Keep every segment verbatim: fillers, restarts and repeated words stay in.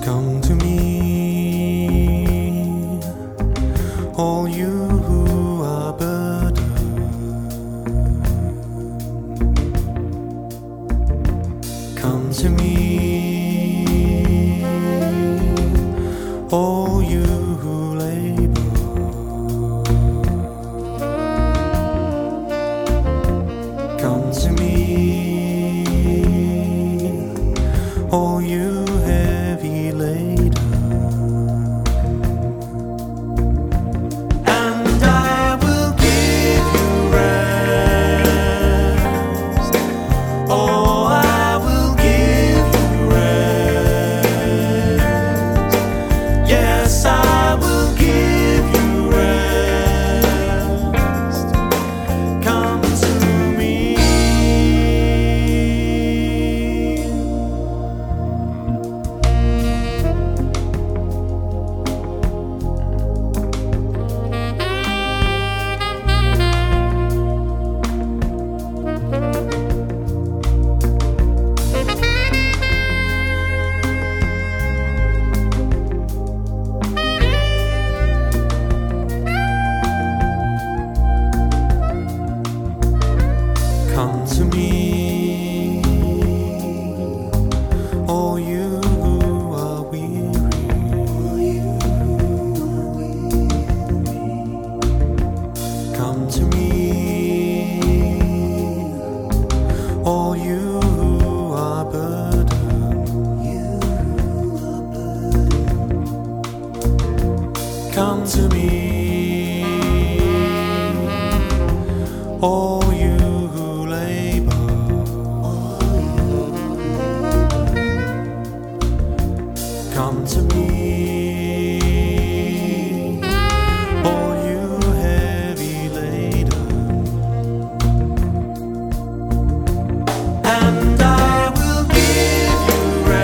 Come to me, all you who are burdened. Come to me, all you who labor. Come to me, all you heavy laden. And I will give you rest. Oh, I will give you rest. Yes, I will give you rest. Come to me. Come to me, all you who are weary. Come to me, all you who are burdened. Come to me, all you who labor. Come to me, all you heavy laden. And I will give you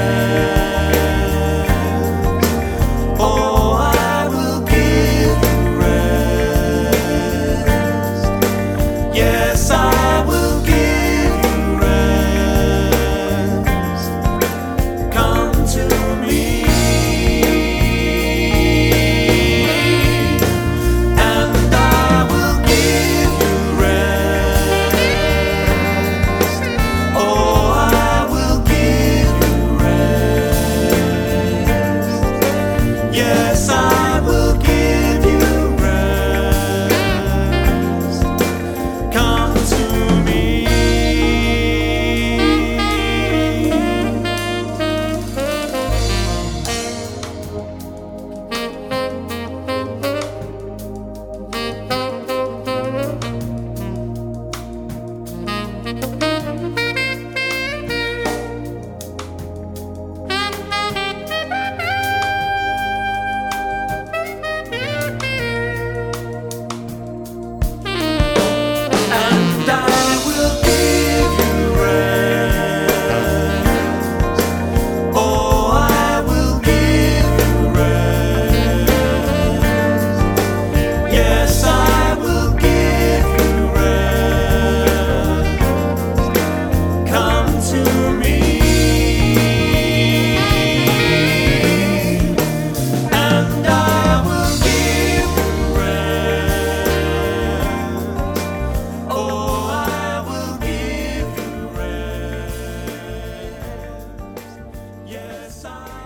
rest. Oh, I will give you rest. Yes, I will give you rest. Come to me, and I will give you rest. Oh, I will give you rest. Yes, I will give you rest. Come to me. And I will give you rest. Oh, I will give you rest. Yes, I will give you rest. Come to me, and I will give you rest. Oh, I will give you rest. Yes, I